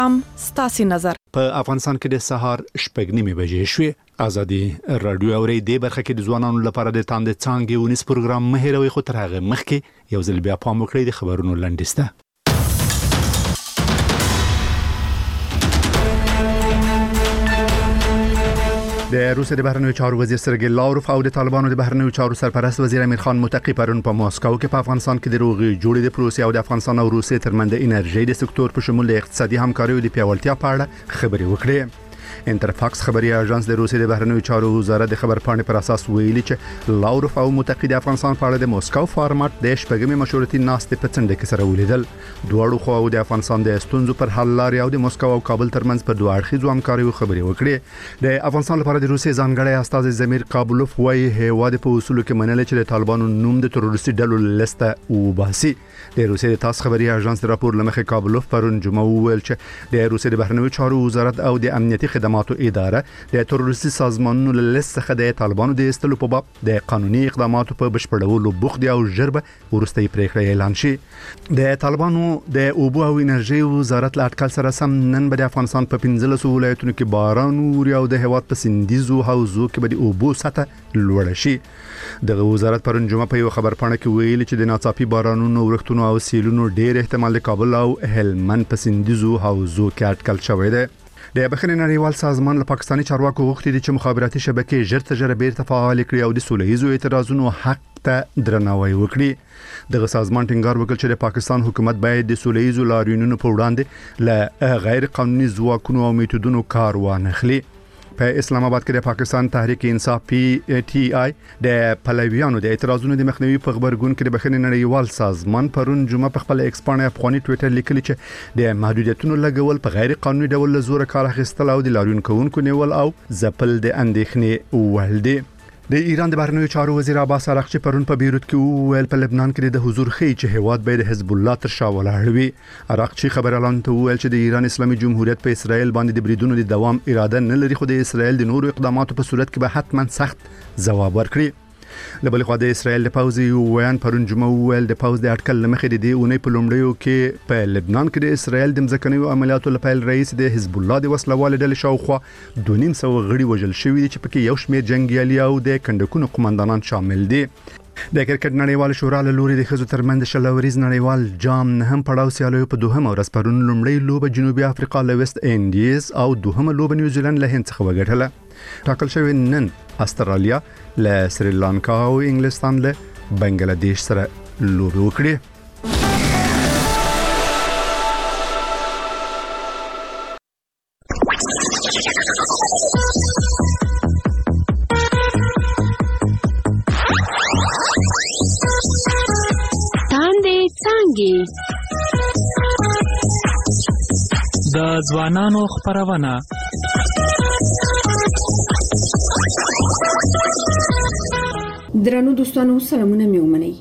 ستاسي نظر په افغانستان کې د سهار 8:30 بجې شوې. ازادي رادیو اوري د برخه کې د ځوانانو لپاره د تاند څانګې ونیس پروګرام مهیروي خو تر هغه مخکې یو ځل بیا پام وکړئ د خبرونو لنډیسته. د روسیې د بهرنیو چارو وزیر سرګی لاوروف او د طالبانو د بهرنیو چارو سرپرست وزیر امیر خان متقی پرون په ماسکو کې په افغانستان کې د روغي جوړې د پروسې او د افغانستان او روسیې ترمنځ د انرژي د سکتور په شمول د اقتصادي همکارۍ د پیاوړتیا په اړه خبرې وکړې. انټرفاکس خبري اژانس د روسیې د بهرنیو چارو وزارت د خبر پاڼې پر اساس ویلي چې لاوروف او متقی د افغانستان په اړه د موسکو فارمات د شپږمې مشورتي ناستې په څنډه کې سره ولیدل. دواړو خواو د افغانستان د ستونزو پر حل لارې او د موسکو او کابل ترمنځ په دوه اړخیزو همکاریو خبرې وکړې. د افغانستان لپاره د روسیې ځانګړی استازی زمیر قابلوف وايي هیواد په اصولو کې منل چې د طالبانو نوم د تروریستي ډلو لسته وباسي. د روسیې د تاس خبري اژانس د راپور لمخې قابلوف پرون جمعه ویل چې د روسیې د بهرنیو چارو وزارت او د امنیتي خدماتو اداره د تروریستي سازمانونو له لیست څخه د طالبانو د استلو په باب د قانوني اقداماتو په بشپړولو بوخت او ژربه ورستۍ پریکړه اعلان شي. د طالبانو د اوبو او انرژي وزارت له اټکل سره سم نن به د افغانستان په 15 ولایتونو کې باران ووري او د هیواد په سندیزو حوزو کې به د اوبو سطح لوړ شي. د وزارت پرون جمعه په یو خبر پاڼه کې ویلي چې د ناڅاپي بارانونو ورښتونو او سیلونو ډېر احتمال د کابل او هلمند په سندیزو حوزو کې اټکل شوی دی. د بخښنې نړیوال سازمان له پاکستاني چارواکو غوښتي دي چې مخابراتي شبکې ژر تر ژره بیرته فعال کړي او د سولهییزو اعتراضونو حق ته درناوی وکړي. دغه سازمان ټینګار وکړ چې د پاکستان حکومت باید د سولهییزو لاریونونو په وړاندې له غیر قانوني ځواکونو او میتودونو کار وانخلي. په اسلام آباد کې د پاکستان تحریک انصاف PTI د پلویانو د اعتراضونو د مخنیوي په خبرګون کې د بخښنې نړیوال سازمان پرون جمعه په خپل ایکس باندې افغاني ټوئیټر لیکلی چې د محدودیتونو لګول په غیر قانوني ډول له زور کار اخیستل او د لاریون کوونکو نیول او ځپل د اندېښنې وړ دي. د ایران د بهرنیو چارو وزیر عباس عراقچي پرون په بیروت کې ویل په لبنان کې د حضور خي چې هواد به د حزب الله تر شا ولاړ وي. عراقچي خبر اعلان ته ویل چې د ایران اسلامي جمهوریت په اسرائیل باندې د بریدونو د دوام اراده نه لري خو د اسرائیل د نورو اقداماتو په صورت کې به حتما سخت ځواب ورکړي. له بل خوا د اسرائیل د پوځ ویان پرون جمعه ویل د پوځ د اټکل لمخې د دې اونۍ په لومړیو کې په لبنان کې د اسرائیل د مځکنیو عملیاتو لپاره رئیس د حزب الله د وسلوال ډلې شاوخوا 250 غړي وژل شوي چې پکې یو شمېر جنگیالي او د کندکونو قومندانان شامل دي. د کرکټ نړیوال شورا له لوري د ښځو ترمنځ شلوریز نړیوال جام نه هم پړاو سیالیو په دوهمه ورځ پرون لومړی لوبه جنوبي افریقا له ویسټ انډیز او دوهمه لوبه نیوزیلند له هند څخه وګټله. ټاکل شوی نن استرالیا له سریلانکا او انګلستان له بنگلاديش سره لوبه وکړي. د ځوانانو خبرونه درنو دوستانو سلامونه مې ومنئ.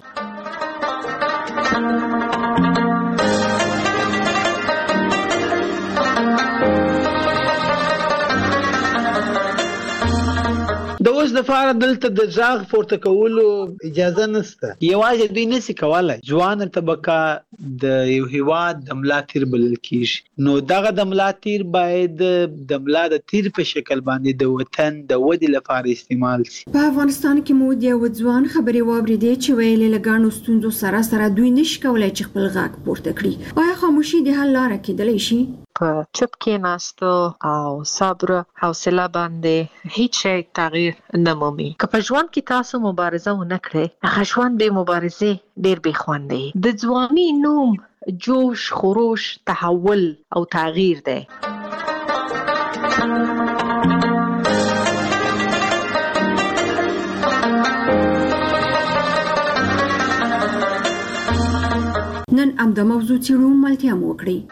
د اوس د فار دلته د ځاغ پورته کولو اجازه نشته. یوازې دوی نشي کولای ځوان طبقه د یو هیواد د ملا تیر بلل کیږي. نو دغه د ملا تیر باید د ملا د تیر په شکل باندې د وطن د ودی لپاره استعمال شي. په افغانستان کې مو د یو ځوان خبري واوریدې چې ویلې لګانو ستونزو سره دوی نشي کولای چې خپل غږ پورته کړي. آیا خاموشي د حل لاره کېدلی شي؟ په چپ کې ناستو او صبر حوصله باندې هیڅ تغییر نه مومي. که په ژوند کې تاسو مبارزه ونه کړئ هغه ژوند به مبارزه ډیر به خوند دی. د ځواني نوم جوش خروش تحول او تغییر دی. نن د موضوع څیړو ملتیا مو وکړي.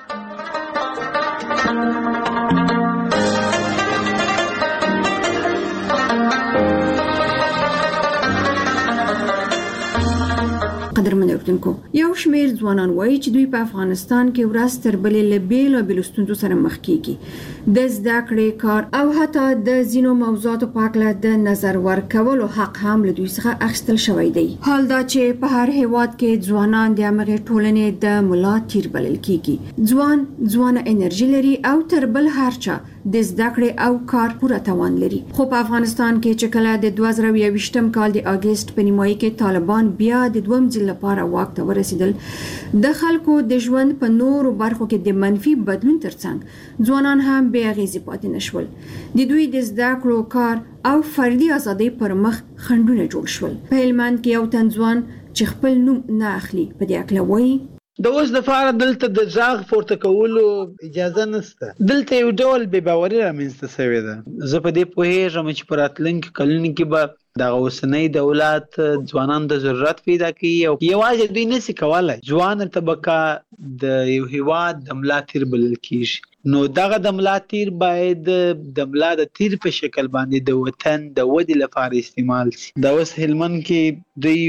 قدرمن اورېدونکو یو شمېر ځوانان وایي چې دوی په افغانستان کې ورځ تر بلې له بیلابېلو ستونزو سره مخ کیږي د زده کړې کار او حتی د ځینو موضوعاتو په اړه د نظر ورکولو حق هم له دوی څخه اخیستل شوی دی. حال دا چې په هر هیواد کې ځوانان د هغې ټولنې د ملا تیر بلل کیږي. ځوان انرژي لري او تر بل هر چا د زده کړې او کار پوره توان لري. خو په افغانستان کې چې کله د 2021م کال د اگست په نیمایي کې طالبان بیا د دویم ځل لپاره واک ته ورسېدل، د خلکو د ژوند په نورو برخو کې د منفي بدلون ترڅنګ ځوانان هم بې اغېزې پاتې نشول. د دوی د زده کړو کار او فردي ازادۍ پر مخ خنډونه جوړ شول. په هلمند کې یو تن ځوان چې خپل نوم نه اخلي په دې اړه وایي د اوس د فار دلته د ځاغ پورته کولو اجازه نشته. دلته یو ډول بې باوري رامنځته شوې ده. زه په دې پوهېږم چې په راتلونکي کلونو کې به د اوسنۍ دولت ځوانان د ضرورت پیدا کوي او یوازې دوی نشي کولای ځوان طبقه د یو هیواد د ملا تیر بلل کیږي. نو دغه د ملا تیر باید د ملا د تیر په شکل باندې د وطن د ودې لپاره استعمال شي. د اوس هلمند کې دوی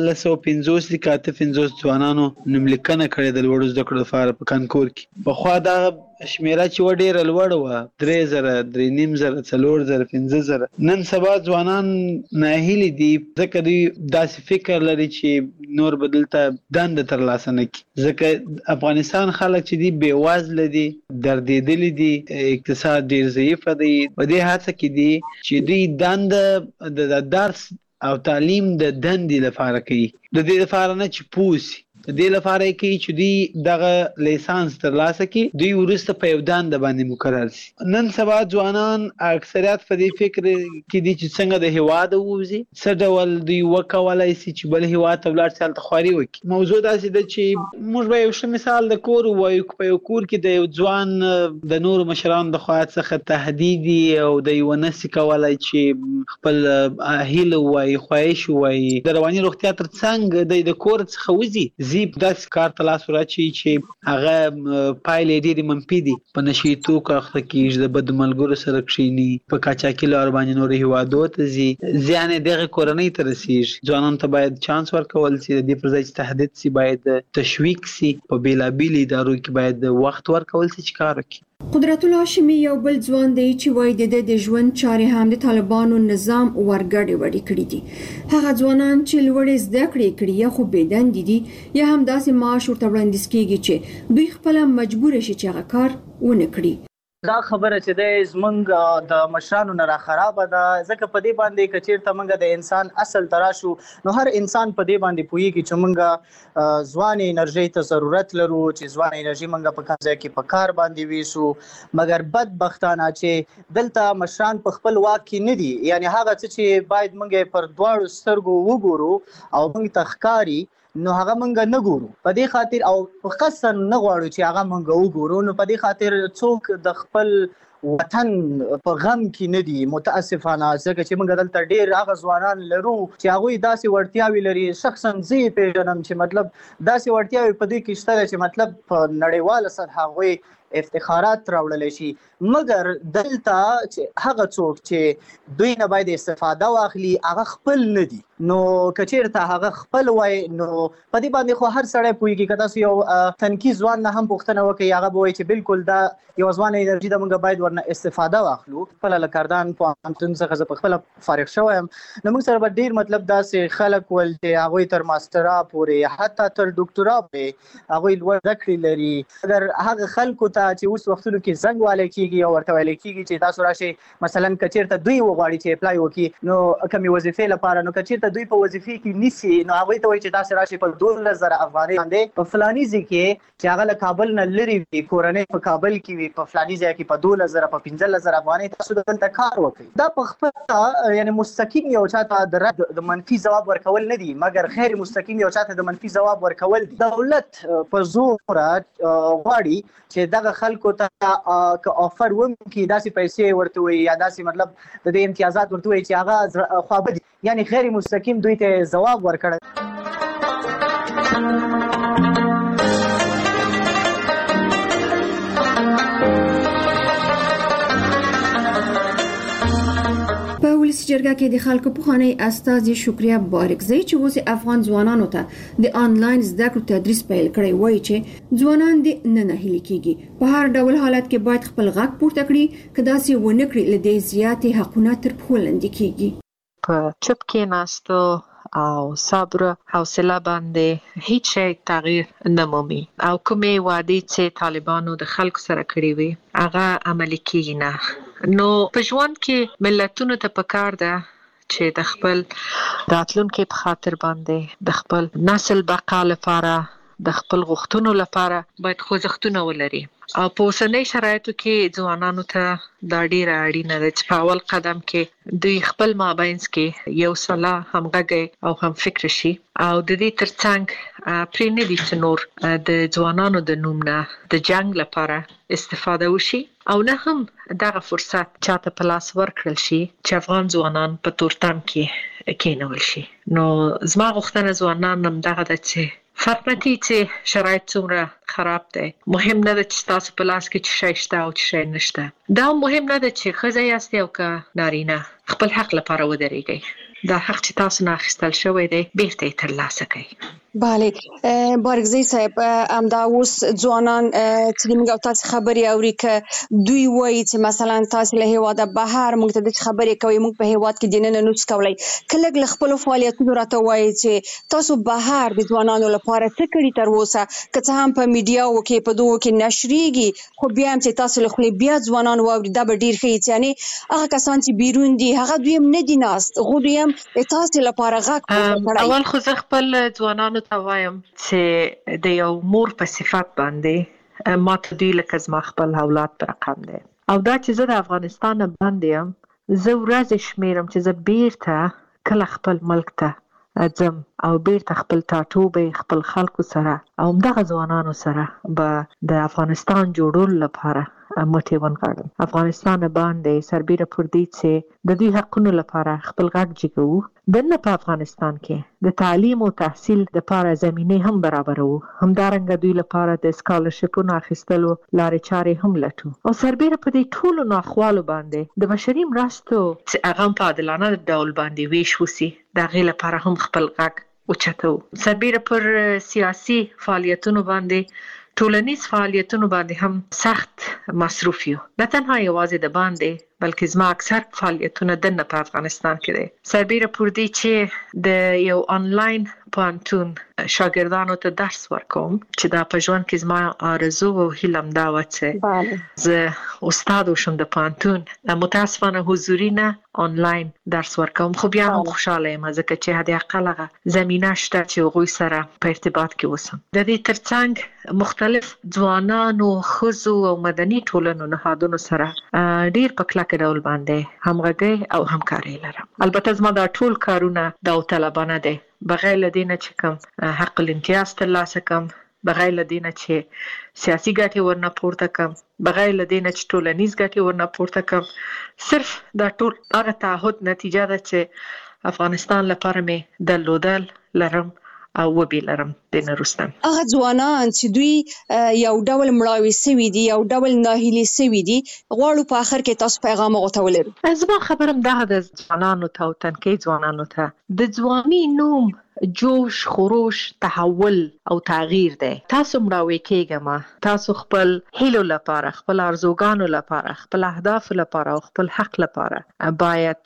1950 ځوانانو نوملیکنه کړې د لوړو زده کړو لپاره په کانکور کې. پخوا دا شمیره چې و ډېره لوړه وه، 3000 3500 4000 5000. نن سبا ځوانان ناهیلي دي ځکه دوی داسې فکر لري چې نور به دلته دنده ترلاسه نه کړي. ځکه افغانستان خلک چې دي بې وزله دي، دردېدلي دي، اقتصاد ډېر ضعیفه دی. په دې هڅه کې دي چې دوی دنده د درس او تعلیم د دندې لپاره کوي، د دې لپاره نه چې پوسي. د دې لپاره کوي چې دوی دغه لیسانس ترلاسه کړي، دوی وروسته په یو دنده باندې مقرر شي. نن سبا ځوانان اکثریت په دې فکر کې دي چې څنګه د هیواده ووځي، څه ډول دوی وکولای شي چې بل هیواد ته ولاړ شي هلته خواري وکړي. موضوع داسې ده چې موږ به یو ښه مثال د کور ووایو. په یو کور کې د یو ځوان د نورو مشرانو د خوا څخه تهدید او د یو نسي کولای چې خپل هیله ووایي، خواهش ووایي، د رواني روغتیا تر څنګ د کور څخه وځي، داسې کار ته لاس وراچي چې هغه پایلې ډېرې منفي دي. په نشي توکو اخته کېږي، د بدو ملګرو سره کښېني، په قاچاقي لارو باندې نورو هیوادو ته ځي، زیان یې دغې کورنۍ ته رسېږي. ځوانانو ته باید چانس ورکول شي، د دې پر ځای چې تهدید شي باید تشویق شي. په بېلابېلو ادارو کې باید وخت ورکول شي چې کار وکړي. قدرت الله هاشمي یو بل ځوان دی چې وایي د ژوند چارې هم د طالبانو نظام ورګډې وړې کړې دي. هغه ځوانان چې لوړې زده کړې کړي یا خو بېدندې دي یا هم داسې معاش ورته وړاندیز کېږي چې دوی خپله مجبور شي چې هغه کار ونه کړي. دا خبره چې د زمونږ د مشرانو نه را خرابه ده، ځکه په دې باندې که چېرته موږ د انسان اصل ته راشو نو هر انسان په دې باندې پوهېږي چې موږ ځوان انرژۍ ته ضرورت لرو، چې ځوان انرژي موږ په کوم ځای کې په کار باندې ویسو. مګر بدبختانه چې دلته مشران په خپل واک کې نه دي، یعنی هغه څه چې باید موږ پر دواړو سترګو وګورو او موږ ته ښکاري نو هغه مونږ نه ګورو. په دې خاطر او په قصد نه غواړو چې هغه مونږ وګورو. نو په دې خاطر څوک د خپل وطن په غم کې نه دي متاسفانه، ځکه چې موږ دلته ډېر هغه ځوانان لرو چې هغوی داسې وړتیاوې لري. شخصا زه یې پېژنم چې مطلب داسې وړتیاوې په دوی کې شته چې مطلب په نړیواله سطح هغوی افتخارات راوړلی شي. مګر دلته چې هغه څوک چې دوی نه باید استفاده واخلي هغه خپل نه دي. نو که چېرته هغه خپل وای نو په دې باندې خو هر سړی پوهېږي. که تاسو یو تنکي ځوان نه هم پوښتنه وکړئ هغه به وایي چې بالکل دا یو ځوانه انرژي ده، موږ باید ورنه استفاده واخلو. خپله له کردان پوهنتون څخه زه پخپله فارغ شوی یم، نو موږ سره به ډېر مطلب داسې خلک ول چې هغوی تر ماسټرا پورې حتی تر ډاکټرا پورې هغوی لوړ زده کړې لري. اگر هغه خلکو ته چې اوس وختونو کې زنګ والی کېږي او ورته ویلی کېږي چې تاسو راشئ مثلا که چېرته دوی وغواړي چې اپلای وکړي نو کمې وظیفې لپاره، نو که چېرته دوی په وظیفې کې نیسي نو هغوی ته وایي چې تاسې راشئ په 12,000 افغانۍ باندې په فلاني ځای کې چې هغه له کابل نه لرې وي، کورنۍ په کابل کې وي، په فلاني ځای کې په 12,000 په 15,000 افغانۍ تاسو دلته کار وکړئ. دا په خپله یعنې مستقیم یو چاته د رد د منفي ځواب ورکول نه دي، مګر غیر مستقیم یو چاته د منفي ځواب ورکول دي. دولت په زوره غواړي چې دغه خلکو ته که آفر وکړي داسې پیسې ورته وایي یا داسې مطلب د دې امتیازات ورته وایي چې هغه خوابدي، یعنی غیر مستقیم دوی ته ځواب ورکړی. په ولسي جرګه کې د خلکو پخوانی استازي شکریا بارکزی چې اوس افغان ځوانانو ته د آنلاین زده کړو تدریس پیل کړی وایي چې ځوانان د نه هلي کیږي په هر ډول حالت کې باید خپل غږ پورته کړي کدا سي ونه کړی لدې زیاتې حقونه تر پښو لاندې کیږي په چپ کې ناستو او صبر حوصله باندې هیڅ شی تغییر نه مومي او کومې وعده چې طالبانو د خلکو سره کړې وي هغه عملي کیږي نه. نو په ژوند کې ملتونو ته پکار ده چې د خپل راتلونکي په خاطر باندې د خپل نسل بقا لپاره د خپل غوښتنو لپاره باید خوځښتونه ولري او په اوسنۍ شرایطو کې ځوانانو ته دا ډیره اړینه ده چې په اول قدم کې دوی خپل مابینځ کې یو سلا همغږي او هم فکر شي او د دې ترڅنګ پرې نه دي چې نور د ځوانانو د نوم نه د جنگ لپاره استفاده وشي او نه هم دغه فرصت چاته په لاس ورکړل شي چې افغان ځوانان په تورتم کې کېنول شي. نو زما غوښتنه ځوانان هم دغه ده چې فرق نه کوي چې شرایط څومره خراب دي، مهم نه ده چې تاسو په لاس کې چې شی شته او چې شی نشته. دا مهم نه ده چې ښځه یاست او که نارینه خپل حق لپاره ودرېږئ. دا حق چې تاسو نه اخیستل شوی دی بیرته یې ترلاسه کړئ. بله بارکزی صاحب همدا اوس ځوانان چې موږ تاسو خبرې اوري که دوی وایي چې مثلا تاسو له هیواده بهر موږ ته د خبرې کوي موږ په هیواد کې دینه نه نوڅ کولای کله له خپل فعالیتونو راته وایي چې تاسو بهر د ځوانانو لپاره څه کړی تر اوسه که څه هم په میډیاو کې په دوه کې نشریږي خو بیا هم چې تاسو له خپل بیا ځوانان واوري دا به ډیر ښه یعنی هغه کسان چې بیرون دي هغه دوی هم نه دي ناست خو دوی هم تاسو لپاره غږ کوي. اول خو زه خپل ځوانانو ته وایم چې د یو مور په صفات باندې ما ته دوی لکه زما خپل اولاد پر رقم دی او دا چې زه د افغانستان باندې یم زه ورځ شمیرم چې زه بیرته کله خپل ملک ته ځم او بیرته خپل ټاټوبې خپل خلکو سره او دغه ځوانانو سره به د افغانستان جوړولو لپاره مټې ونغاړم. افغانستان باندې سربیره پر دې چې د دوی حقونو لپاره خپل غږ جګو دنه په افغانستان کې د تعلیم او تحصیل لپاره زمینه هم برابرو همدارنګه دوی لپاره د سکالرشپونو اخیستلو لارې چارې هم لټو او سربیره په دې ټولو ناخوالو باندې د بشري مرستو چې هغه په عادلانه ډول باندې ویش وسی د غیر لپاره هم خپل غږ اوچتو. سربیره پر سیاسي فعالیتونو باندې ټولنیز فعالیتونو باندې هم سخت مصروف یو نه تنها یوازې د باندې بلکې زما اکثر فعالیتونه دنه په افغانستان کې دي سربیره پر دې چې د یو آنلاین پوهنتون شاګردانو ته درس ورکوم چې دا په ژوند کې زما آرزو او هیله دا و چې زه استاد وشم د پوهنتون متاسفانه حضوري نه آنلاین درس ورکوم خو بیا هم خوشاله یم ځکه چې حد اقل هغه زمينه شته چې هغوی سره په ارتباط کې اوسم. د دې ترڅنګ مختلف ځوانانو ښځو او مدني ټولنو نهادونو سره ډیر په کلک ډول باندې همغږي او همکاري لرم. البته زما دا ټول کارونه داوطلبانه دي بغیر لدینه چې کوم حق الامتیاز ترلاسه کوم بغیر لدینه چې سیاسي ګټې ورنه پورته کوم بغیر لدینه چې ټولنیز ګټې ورنه پورته کوم صرف دا ټول هغه تعهد نتیجه ده چې افغانستان لپاره مې درلودل لرم او وبې لرم د نورستان. هغه ځوانان چې دوی یو ډول مړاوي سوي دي یو ډول ناهیلي سوي دي غواړو په اخر کې تاسو پیغام غوته ولرو. زما خبرم دا د ځوانانو ته او تنکي ځوانانو ته د ځواني نوم جوش خروش تحول او تغییر دی. تاسو مړاوي کېږئ تاسو خپل هیلو لپاره خپل ارزوګانو لپاره خپل اهداف لپاره او خپل حق لپاره باید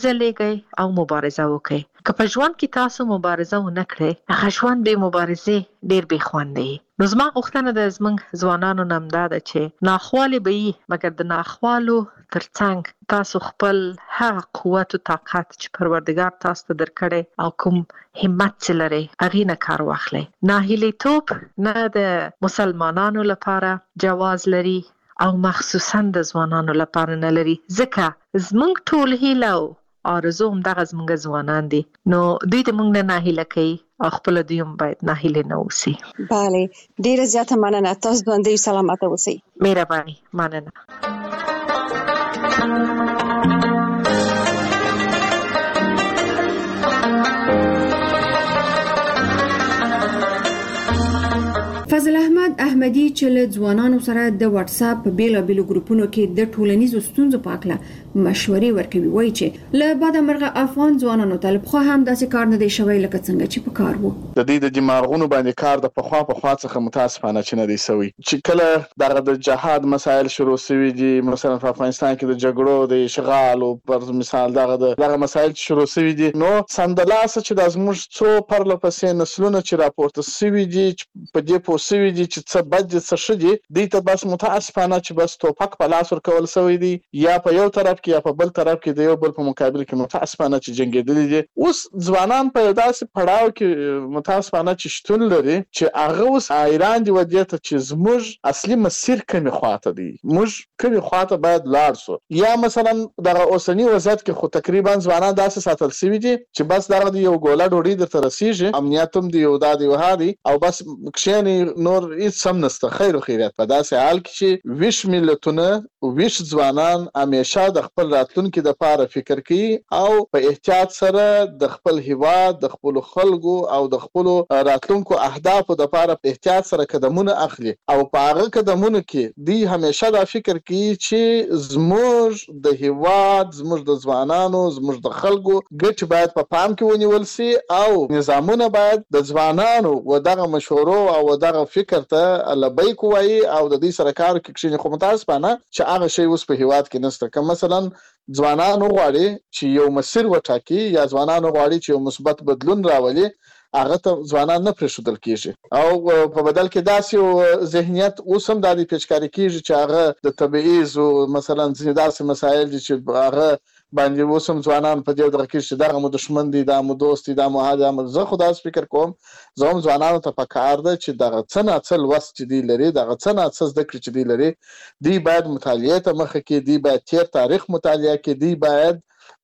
وځلېږئ او مبارزه وکړئ. که په ژوند کې تاسو مبارزه ونه کړئ هغه ژوند به مبارزې ډیر بې خوند دی. نو زما غوښتنه د زموږ ځوانانو نه دا ده چې ناخوالې به وي مګر د ناخوالو ترڅنګ تاسو خپل هغه قوت او طاقت چې پروردګار تاسو ته درکړي او کوم همت چې لري هغې نه کار واخلئ. ناهیلیتوب نه د مسلمانانو لپاره جواز لري او مخصوصا د ځوانانو لپاره نه لري ځکه زموږ ټول هیله او آرزو هم دغه زموږ ځوانان دي نو دوی د موږ نه ناهیله کوي او خپل دوی هم باید ناهیله نه اوسي. بله ډیره زیاته مننه تاسو باندې سلامت اوسئ. مهرباني مننه. فضل احمد احمدي چې له ځوانانو سره د واتس اپ په بیلابېلو ګروپونو کې د ټولنیزو ستونزو په اړه مشورې ورکوي، وایي چې له بعد مرغه افغان ځوانانو ته خو هم داسې کار نه دی شوی لکه څنګه چې په کار وو. د دې د دماغونو باندې کار د پخوا څخه متاسفانه چې نه دی سوی. چې کله دغه د جهاد مسایل شروع شوي دي، مثلا په افغانستان کې د جګړو د اشغال او پر مثال دغه مسایل شروع شوي دي، نو سندلاسه چې د زموږ څو پرله پسې نسلونه چې راپورته شوي دي په دې پوه شوي دي چې څه بد دي څه ښه دي، دوی ته بس متاسفانه چې بس توپک په لاس ورکول شوی دی، یا په یو طرف کې یا په بل طرف کې د یو بل په مقابل کې متاسفانه چې جنګېدلي دي. اوس ځوانان په داسې پړاو کې متاسفانه چې شتون لري چې هغه اوس حیران دي ودې ته چې زموږ اصلي مسیر کومې خواته دی، موږ کومې خواته باید لاړ شو. یا مثلا دغه اوسنی وضعیت کې خو تقریبا ځوانان داسې ساتل شوي دي چې بس دغه یو ګوله ډوډۍ درته رسیږي، امنیت هم دی یو دا دی وها دی او بس کښېنې نور هیڅ هم نشته، خیر و خیریت. په داسې حال کې چې ویش ملتونه ویش ځوانان همیشه د خپل راتلونکي دپاره فکر کوي او په احتیاط سره د خپل هیواد د خپلو خلکو او د خپلو راتلونکو اهدافو دپاره په احتیاط سره قدمونه اخلي او په هغه قدمونو کې دوی همیشه دا فکر کوي چې زموږ د هیواد، زموږ د ځوانانو، زموږ د خلکو ګټې باید په پام کې ونیول سي او نظامونه باید د ځوانانو و دغه مشورو او دغه فکر ته لبیک وایي او د دې سره کار کوي. خو متاسفانه چې هغه شی اوس په هیواد کې نشته. که مثلا ځوانان غواړي چې یو مسیر وټاکي یا ځوانان غواړي چې یو مثبت بدلون راولي، هغه ته ځوانان نه پرېښودل کېږي او په بدل کې داسې یو ذهنیت اوس هم د پیچکاري کېږي چې هغه د تبعیض او مثلا ځینې داسې مسایل دي چې هغه باندې اوس هم ځوانان په دې دغه کې چې دغه مو دښمن دي، دا مو دوست دي، دا مو هغه مو. زه خو داسې فکر کوم زه هم ځوانانو ته پکار ده چې دغه څه ناڅه لوست چې دوی لري، دغه څه ناڅه زده کړې چې دوی لري، دوی باید مطالعې ته مخه کړي، دوی باید تیر تاریخ مطالعه کړي، دوی باید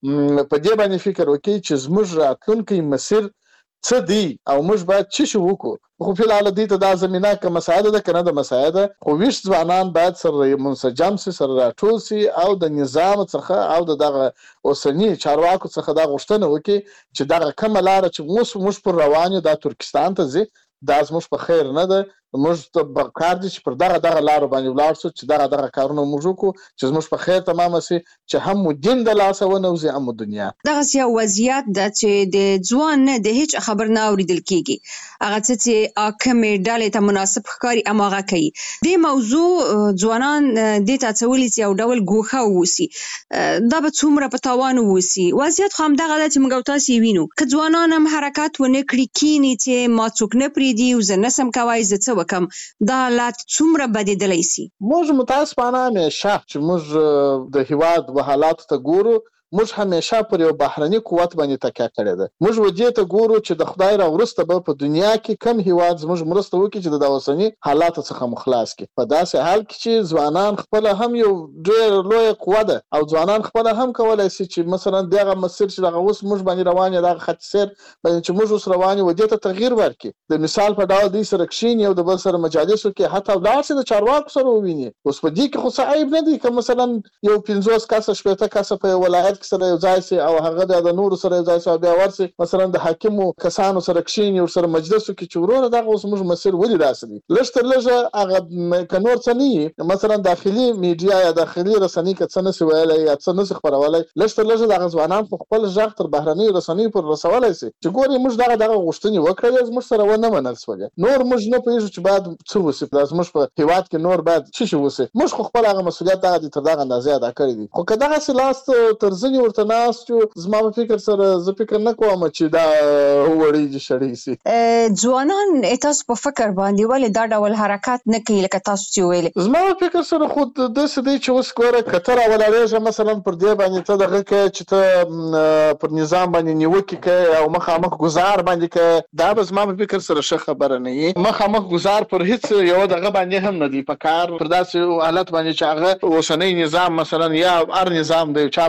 په دې باندې فکر وکړي چې زموږ راتلونکی مسیر څه دی او موږ باید څه شی وکړو. خو په لاره دي ته دا زمينه که مساعده ده کنه د مساعده، خو ویش ځوانان باید سره منسجم سي، سره راټول سي او د نظام څخه او دغه اوسنی چارواکو څخه دا غوښتنه وکړي چې دغه کومه لاره چې موږ پر روان یو د ترکستان ته ځي، دا زموږ په خیر نه ده. موږ ته کار دي چې پر دغه لارو باندې ولاړ شو، چې دغه کارونه موږ وکړو چې زموږ په خیر تمام شي، چې هم مو دین د لاسه ونوځي هم دنیا. دغه یو وضعیت د چې د ځوان نه د هیڅ خبر نه اوریدل کیږي، هغه چې اکمې ډالې ته مناسب ښکاري اماغه کوي. د موضوع ځوانان د تاسولي چې یو ډول ګوښه ووسی، دا به څومره په تاوان ووسی. وضعیت خو هم دغه د چې موږ تاسو وینو که ځوانان هم حرکت ونه کړي کینی چې ما څوک نه پریدي او زه نسم کوي زه څه وکم، دا حالات څومره بدیدلی سي. موږ متاسفانه همیشه چې موږ د هیواد و حالاتو ته ګورو، موږ همیشه پر یو بهرني قوت باندې تکیه کړې ده. موږ ودې ته ګورو چې د خدای را وروسته به په دنیا کې کم هیواد زموږ مرسته وکړي چې د اوسني حالاتو څخه مخلاص کړي. په داسې حال کې چې ځوانان خپل هم یو ډېر لوی قوه ده او ځوانان خپل هم کولای شي چې مثلا دغه مسیر چې دغه اوس موږ باندې روان یو دغه خط سیر باندې چې موږ اوس روان یو ودې ته تغییر ورکړي. د مثال په ډول دوی سره کښیني او د بل سره مجالسو کې حتی ولاړ شي د چارواکو سره وویني. اوس په دې کې خو څه عیب نه دی که مثلا یو 50 کسه 60 کسه په ولایت کې سره یو ځای سي او هغه د نورو سره ځای سي بیا ورسي مثلا د حاکمو کسانو سره کښیني او سره مجلسو کې چې ورونه دغه اوس موږ مسیر ولې راسي لږ تر لږه هغه کنور څنی مثلا داخلي میډیا یا داخلي رسنۍ کې څه نس ویلای یا څه نس خبرولای لږ تر لږه د ځوانان په خپل ځخ تر بهرنۍ رسنۍ پر رسولای سي چې ګوري موږ دغه غوښتنې وکړې موږ سره ونه منل سول نور موږ نه پېژو چې بعد څه وسی پلاس موږ په هیواد کې نور بعد څه شي وسی موږ خپل هغه مسولیت دغه تر دغه اندازې ادا کړی دي خو کله هغه لاست ترځنی ورته ناس چې زما په فکر سره زه فکر نه کوم چې دا وړي دي شړې سي ځوانان تاسو په فکر باندې ولې دا ډول حرکت نه کوي لکه تاسو چې ویل زما په فکر سره خود د سدي چې اوس ګوره کتر اولارېږه مثلا پر دې باندې ته دغه کې چې ته پر نظام باندې نیوکه کوي او مخامخ گزار باندې کوي دا به زما په فکر سره ښه خبره نه وي مخامخ گزار پر هیڅ یو دغه باندې هم نه دی په کار پر داسې حالت باندې چې هغه اوسنۍ نظام مثلا یا هر نظام دی چا په لاس کې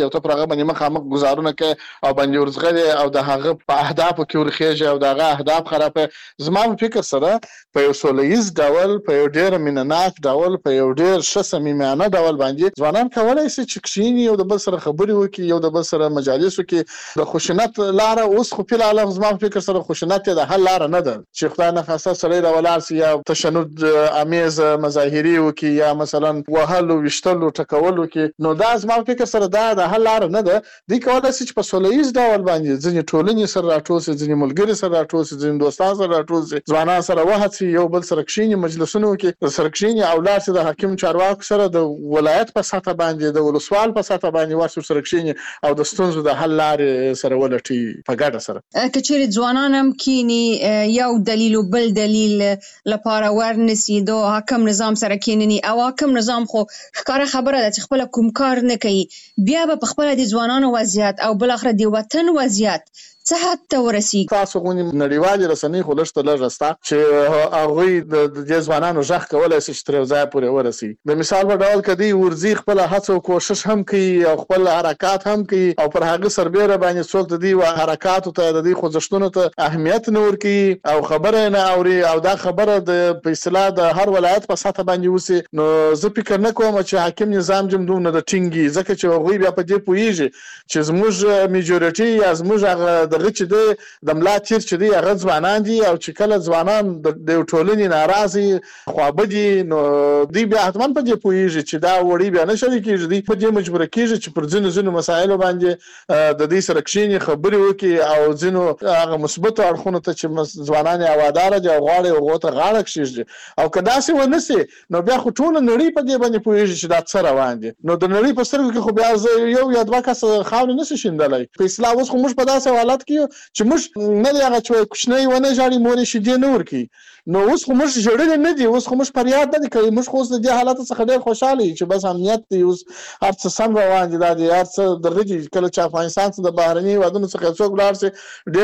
کې او ته پر هغه باندې مخامخ گزارونه کوي او باندې ورزغلي او د هغه په اهدافو کې ورخېږي او دغه اهداف خرابه. زما په فکر سره په یو سولهییز ډول په یو ډېر مینهناک ډول په یو ډېر ښه صمیمانه ډول باندې ځوانان کولی شي چې کښېني یو د بل سره خبرې وکړي یو د بل سره مجالس وکړي. د خشونت لاره اوس خو فی العالم زما په فکر سره خشونت د حل لاره نه ده چې خدای نخواسته سړی راولاړ سي یا تشنج امیز مظاهري وکړي یا مثلا وهلو ویشتلو ټکولو کې نو دا زما په فکر سره دا د حل لاره نه ده. دوی کولی شي چې په سولهییز ډول باندې ځینې ټولنې سره راټول سي ځینې ملګري سره راټول سي ځینې دوستان سره راټول سي ځوانان سره وهڅي یو بل سره کښېني مجلسونه وکړي سره کښېني او لاړ سي د حاکم چارواکو سره د ولایت په سطحه باندې د ولسوال په سطحه باندې ورسره سره کښېني او د ستونزو د حل لارې سره ولټي په ګډه سره. که چیرې ځوانان هم کینی یو دلیل او بل دلیل لپاره ورنسي د حاکم نظام سره کینني او حاکم نظام خو ښکاره خبره ده چې خپل کوم کار نه کوي بیا به په خپل د ځوانانو وضعیت او بل اخر د وطن وضعیت څه حد ته ورسیږي. تاسو غونې نړیوالې رسنۍ خو لږ ته لږ شته چې هغوی د دې ځوانانو غږ کولی شي چې تر یو ځایه پورې ورسي. د مثال په ډول که دوی ورځي خپله هڅه او کوشش هم کوي او خپل حرکات هم کوي او پر هغه سربیره باندې څوک د دې حرکاتو ته د دې خوځښتونو ته اهمیت نه ورکوي او خبره نه اوري او دا خبره په اصطلاح د هر ولایت په سطحه باندې وسي نو زه فکر نه کوم چې حاکم نظام دومره د ټینګي ځکه چې هغوی بیا په دې پوهېږي چې زموږ میجورټي یا زموږ هغه دغه چې د ملا تیر چې دی هغه ځوانان دي او چې کله ځوانان د ټولنې ناراضي خوابدي نو دوی بیا حتما په دې پوهېږي چې دا وړي بیا نه شریکېږي دوی په دې مجبوره کېږي چې پر ځینو مسایلو باندې د دوی سره کښېني خبرې وکړي او ځینو هغه مثبتو اړخونو ته چې ځوانان یې هواداره دي او غواړي هغو ته غاړه کښېږدي او که داسې ونه سي نو بیا خو ټوله نړۍ په دې باندې پوهېږي چې دا څه روان دي نو د نړۍ په سترګو کې خو بیا یو یا دوه کسه خاورې نه شي شیندلی. په اصطلاح اوس خو موږ په داسې حالت کې یو چې موږ نه دی هغه چې کوچنی ونه ژاړي مور یې شیدې نه ورکوي نو اوس خو موږ ژړلي نه دي اوس خو موږ فریاد نه دي کوي موږ خو اوس د دې حالت څخه ډېر خوشحاله یو چې بس امنیت دی اوس هر څه سم روان دي دا دی هر څه دغه دي کله چې افغانستان څخه د بهرني هېوادونو څخه څوک ولاړ شي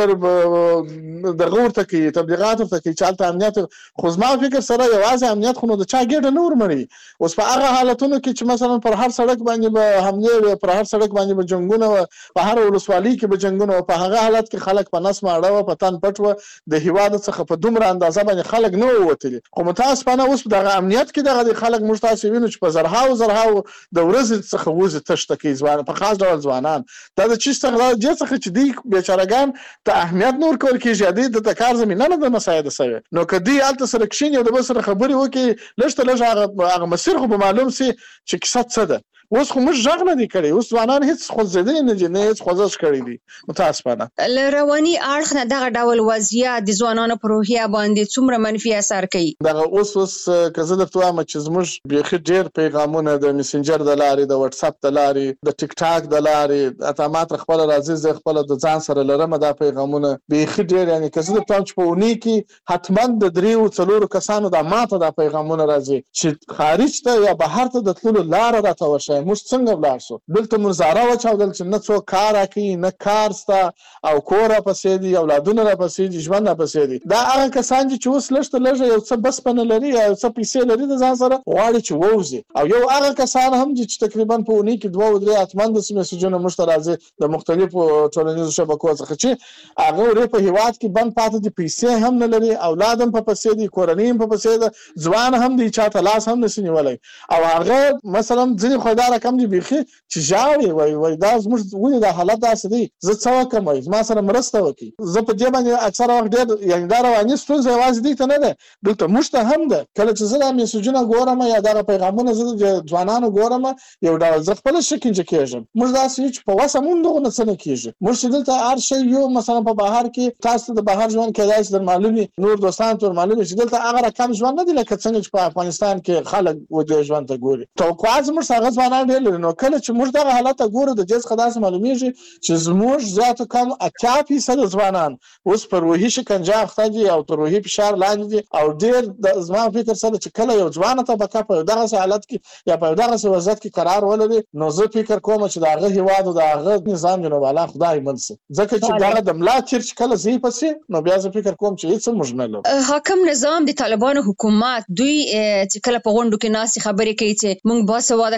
ډېر دغه ورته کوي تبلیغات ورته کوي چې هلته امنیت خو زما فکر سره یوازې امنیت خو نو د چا ګېډه نه ورمړي اوس په هغه حالتونو کې چې مثلا پر هر سړک باندې به حملې وي پر هر سړک باندې به جنګونه وه په هر ولسوالۍ کې به جنګونه وه په هغه حالت کې خلک په نس ماړه وه په تن پټ وه د هېواد څخه په دومره اندازه باندې خلک نه ووتلي خو متاسفانه اوس په دغه امنیت کې دغه خلک موږ تاسې وینو چې په زرهاو د ورځې څخه وځي تشته کوي ځوان په خاص ډول ځوانان دا د چی څخه چې دوی بیچارهګان ته اهمیت نه ورکول کېږي دوی د کار زمینه نه ده مساعده شوې نو که دوی هلته سره کښېني او د بل سره خبرې وکړي لږ ته لږ هغه مسیر خو به معلوم سي چې کیسه څه ده. اوس خو موږ غږ نه دی کړی اوس ځوانان هیڅ خوځېدلی نه دي نه هیڅ خوځښت کړی دی متاسفانه. له رواني اړخ نه دغه ډول وضعیت د ځوانانو په روحیه باندې څومره منفي اثر کوي؟ دغه اوس که زه درته وایم چې زموږ بیخي ډېر پیغامونه د میسنجر د لارې د وټساپ د لارې د ټیک ټاک د لارې اته ماته خپله راځي زه خپله د ځان سره لرم دا پیغامونه بیخي ډېر یعنې که زه درته وایم چې په اونۍ کې حتما د 3-4 کسانو دا ماته دا پیغامونه راځي چې خارج ته یا بهر ته د تللو لاره راته وښایي موږ څنګه ولاړ شو دلته موږ زاره وچاودل چې نه څوک کار راکوي نه کار سته او کور راپسې دي اولادونه راپسې دي ژوند راپسې دي دا هغه کسان دي چې اوس لږ ته لږه یو څه بسپنه لري یا یو څه پیسې لري د ځان سره غواړي چې ووځي او یو هغه کسان هم دي چې تقریبا په اونۍ کې 2-3 حتما داسې میسجونه موږ ته راځي د مختلفو ټولنیزو شبکو څخه چې هغه ورې په هېواد کې بند پاتې دي پیسې هم نه لري اولاد هم په پسې دي کورنۍ هم په پسې ده ځوان هم دی چاته لاس هم نشي نیولی او هغه مثلا ځینې خو دا رقم دي بیخي چې ژاړي وایي دا زموږ ولې دا حالت داسې دی زه څه وکړم وایي زما سره مرسته وکړي زه په دې باندې اکثره وخت ډېر یعنې دا رواني ستونزه یوازې دوی ته نه ده دلته موږ ته هم ده کله چې زه دا میسجونه ګورم یا دغه پیغامونه زه د ځوانانو ګورم یو ډول زه خپله شکنجه کېږم موږ داسې یو چې په وسه مونږ دغه نه څه نه کېږي موږ چې دلته هر شی یو مثلا په بهر کې تاسو د بهر ژوند کېدای شي در معلومي نور دوستان ته معلومي چې دلته هغه رقم ژوند نه دی لکه څنګه چې په افغانستان کې خلک ودې ژوند ته ګوري توقعات زموږ هغه ځوانان ډېر لري نو کله چې موږ دغه حالت ته ګورو د دې څخه داسې معلومیږي چې زموږ زیاتو کم 80% ځوانان اوس په روحي شکنجه اخته دي او تر روحي فشار لاندې دي او ډېر زما فکر سره چې کله یو ځوانه طبقه په دغسې حالت کې یا په دغسې وضعیت کې قرار ولري نو زه فکر کوم چې د هغه هېواد او د هغه نظام جنوب الله خدای من سي ځکه چې دغه د ملا تیر چې کله ځي پسې نو بیا زه فکر کوم چې هېڅ موږ نه لرو. حاکم نظام د طالبانو حکومت دوی چې کله په غونډو کې ناستې خبرې کوي چې موږ باسواده کسان هم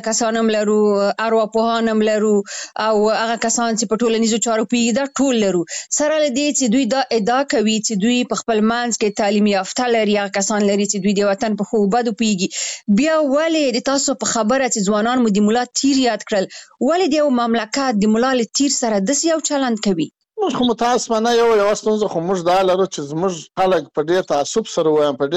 لرو، ارواپوهان لرو او هغه کسان چې په ټولنیزو چارو پیږي دا ټول لرو. سره لدی چې دوی دا ادعا کوي چې دوی په خپل منځ کې تعلیم یافته لري، هغه کسان لري چې دوی د وطن په خو بدو پیږي. بیا ولې د تاسو په خبره چې ځوانان مو د مولا تیر یاد کړل، ولې د یو مملکت د مولا له تیر سره داسې یو چلند کوي؟ موږ خو متاسفانه یو ستونزه خو موږ دا لرو چې زموږ خلک په ډېر تعصب سره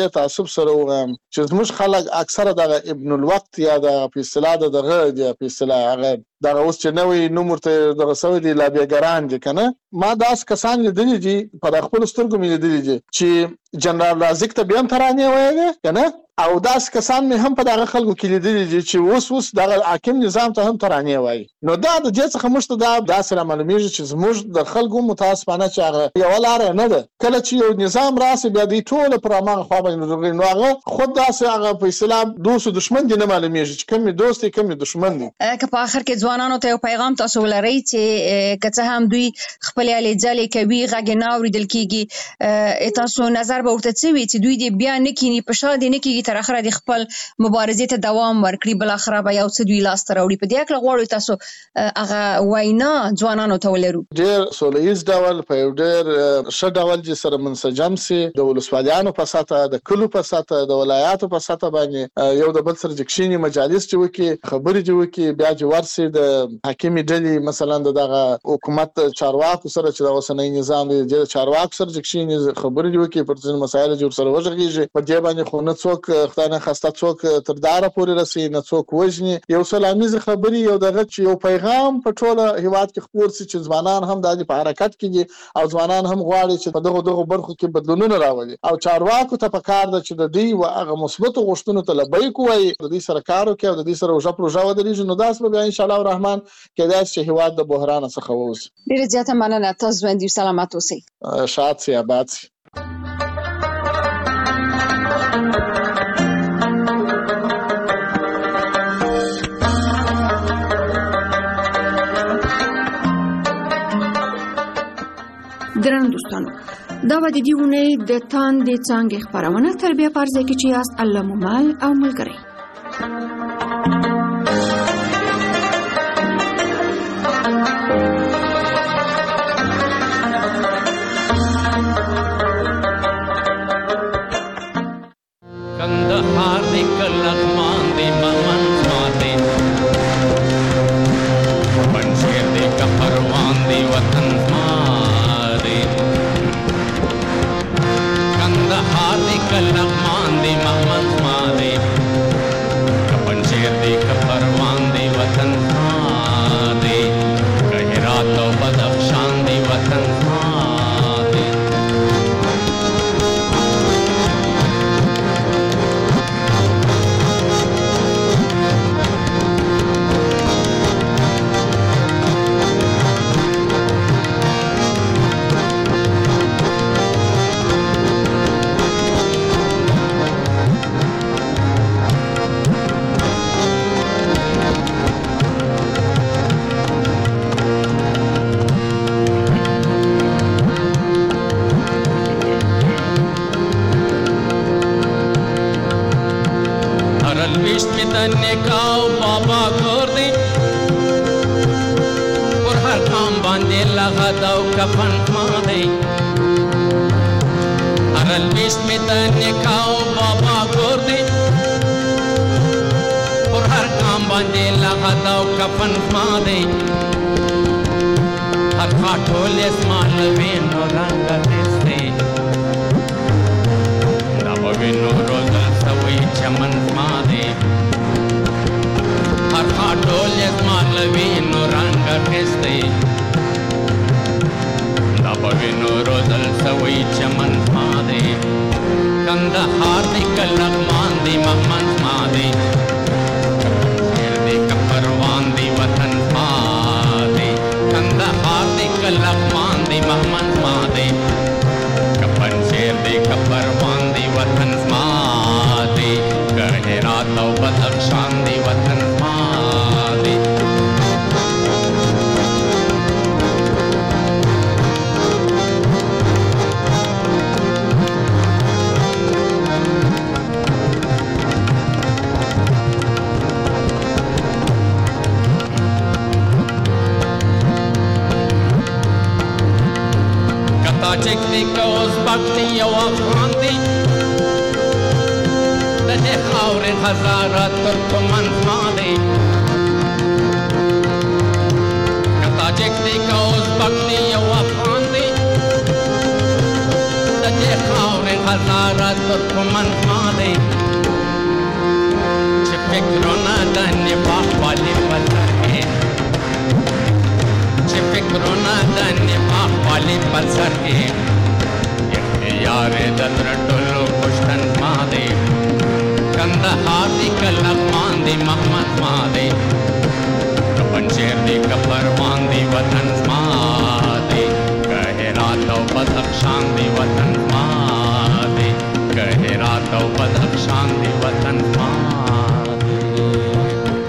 وایم چې زموږ خلک اکثره د ابن الوقت یا د په اصطلاح دغه په اصطلاح هغه دا اوس چې نوې نوم ورته دغه سوي دي لابیګران دي کنه. ما داس کسان لیدلي دي په خپل سترګو مې لیدلي دي چې جنرال رازق ته بیا ترانه وایي کنه، او داس کسان مې هم په دغه خلکو کې لیدلي دي چې اوس دغه حاکم نظام ته هم ترانه وایي. نو دا د دې څخه مشته دا سره معلومیږي چې زموږ د خلکو متاسفانه چې هغه یو لار نه ده. کله چې یو نظام راسي بیا دی ټول پر امغه خو باندې نو هغه خود داسې هغه په اسلام دوست او دشمن دي نه معلومیږي چې کوم دوست کوم دشمن دي. که په اخر کې ځوانانو ته یو پیغام تاسو ولرئ چې که څه هم دوی خپل علي ځلې کوي غږ نه اوریدل کیږي، تاسو نظر به ورته څه وي چې دوی دې بیا نه کینی په شا دي نه کیږي تر اخره د خپل مبارزې ته دوام ورکړي، بل اخره به یو څه دوی لاس ته راوړي. په دې اړه غواړو تاسو هغه وینا ځوانانو ته ولرو. ډېر سولهییز ډول په یو ډېر ښه ډول چې سره منسجم سي د ولسوالیانو په ساته د کلو په ساته د ولایاتو په ساته باندې یو د بل سره جکشيني مجالس چې وکي خبرې چې وکي بیا چې ورسي د حاکمي ډلې مثلا دغه حکومت چارواکو سره چې د اوسنۍ نظام د چارواکو سره جکشيني خبرې وکي پر ځین مسایل چې سره وژغيږي په دې باندې خو نه څوک خدانه خسته څوک تر داره پورې رسي نه څوک وژني. یو سلامیز خبري یو دغه چې یو پیغام په ټوله هیواد کې خپور سي چې ځوانان هم د په حرکت کې دي او ځوانان هم غواړي چې په دغه برخو کې بدلونونه راولي او چارواکو ته پکار ده چې د دې او هغه مثبت غوښتنو ته لبیک وایي، د دې سره کار وکړي او د دې سره وجه پروژه ودرېږي. نو داس به ان شاء الله الرحمن کېدای چې هیواد د بحران څخه ووځي. ډیره زیاته مننه، تاسو باندې سلامات اوسئ. شاد سي آباد سي. درنو دوستانو، دا و د دې اونۍ د تاندې څانګې خپرونه تر بیا په ځای کې چې یاست الله مو مل او ملګری. کندهار دې کلغمان دې ممن ماته پنځیر دې کپروان دې وطن کلغمان دی محمد مالی کپنشیر دی کپروان دی وطن مالی کهرات و بدخشان دی وطن مالی نکاو بابا کور دی پر هر کام باندې لغا داو کفن ما دی هر الویش می د نکاو بابا کور دی پر هر کام باندې لغا داو کفن ما دی هر خاطول اسمان لوین نو رنگ دستی دابوین نو روزل سوی چمن ما دی هر خاطول اسمان لوین نو رنگ دستی دابوین نو روزل سوی چمن ما دی کندهار دی کلغمان دی محمد ما دی شیر دی کپروان دی وطن ما دی کندهار دی کلغمان دی محمد ما دی کپن شیر دی کپروان دی وطن ما دی گہرات و بدخشان دی وطن ما دی تاجک دی که ازبک دی یو افغان دی د دې خاورې هزاره ترکمن زما دی که تاجک دی که ازبک دی یو افغان دی د دې خاورې هزاره ترکمن زما دی چې فکرونه د نفاق والي په سر کې چې فکرونه د نفاق والي په سر کې اختیار د زړه ټولو پښتن زما دی کندهار دی که لغمان دی محمد زما دی که پنجشیر دی که پروان دی وطن زما دی که هرات او بدخشان دی وطن زما دی که هرات او بدخشان دی وطن زما